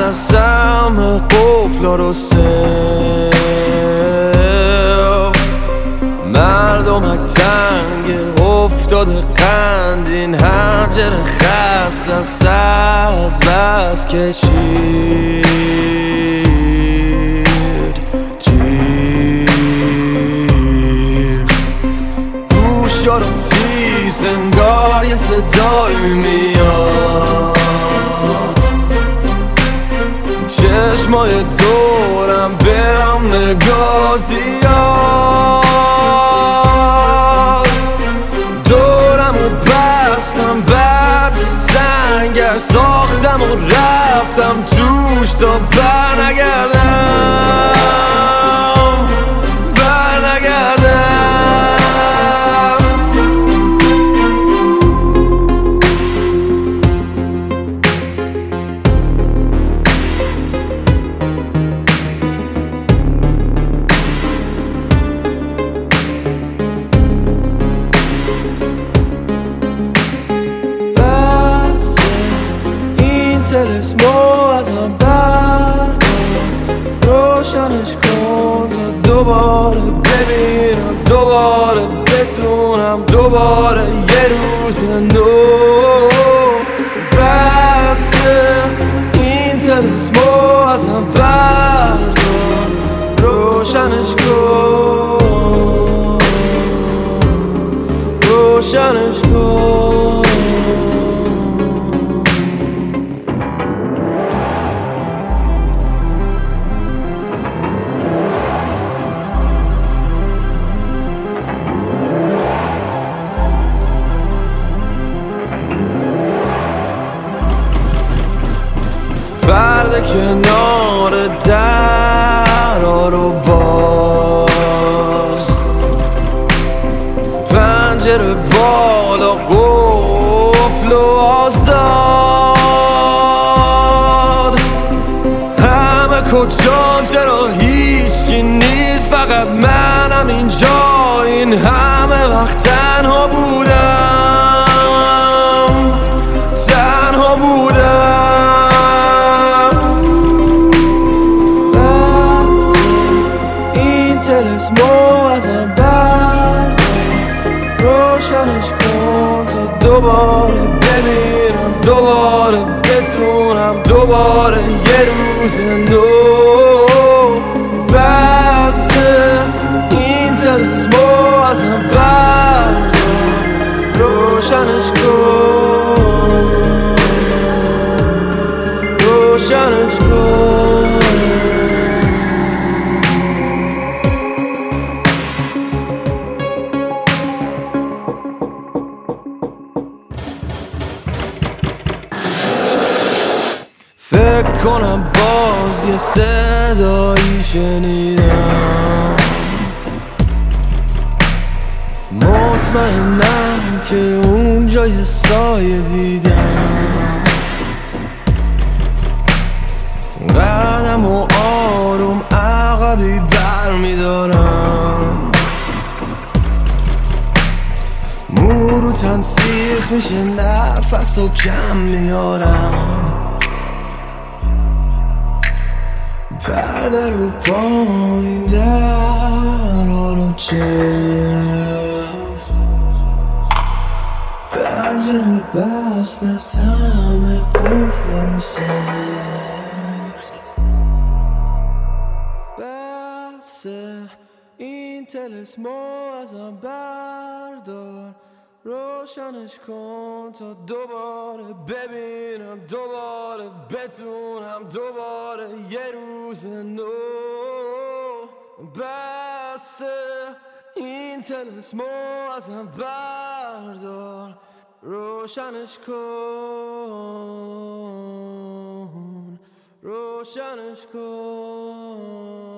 دستم قفلا رو سفت مردمک تنگ افتاده قند این حنجره خست دست از بس کشید جیغ گوشارم تیز انگار یه صدایی میاد چشمای دورم به هم نگاه زیاد دورم و بستم برگ سنگر ساختم و رفتم توش تا برنگردم تلسمو ازم بردار روشنش کن تا دوباره ببینم دوباره بتونم دوباره یه روز نو بسه این تلسمو ازم بردار روشنش کن روشنش کن پرده کنار درا رو باز پنجره بالا قفل و آزاد همه کجان چرا هیچکی نیست فقط منم اینجا این همه وقت تنها بودم تنها بودم تلسمو ازم بردار روشنش کن تا دوباره ببینم دوباره بتونم دوباره یه روز نو بسه این تلسمو ازم بردار روشنش کن روشنش کن فکر کنم باز یه صدایی شنیدم مطمئنم که اونجا یه سایه دیدم قدم و آروم عقبی بر میدارم مو رو تن سیخ میشه نفس و کم میارم پرده رو پایین درها رو چفت پنجره بست از همه قفل رو سفت بسه این تلسمو ازم بردار روشنش کن تا دوباره ببینم دوباره بتونم دوباره یه روز نو بسه این تلسمو ازم بردار روشنش کن روشنش کن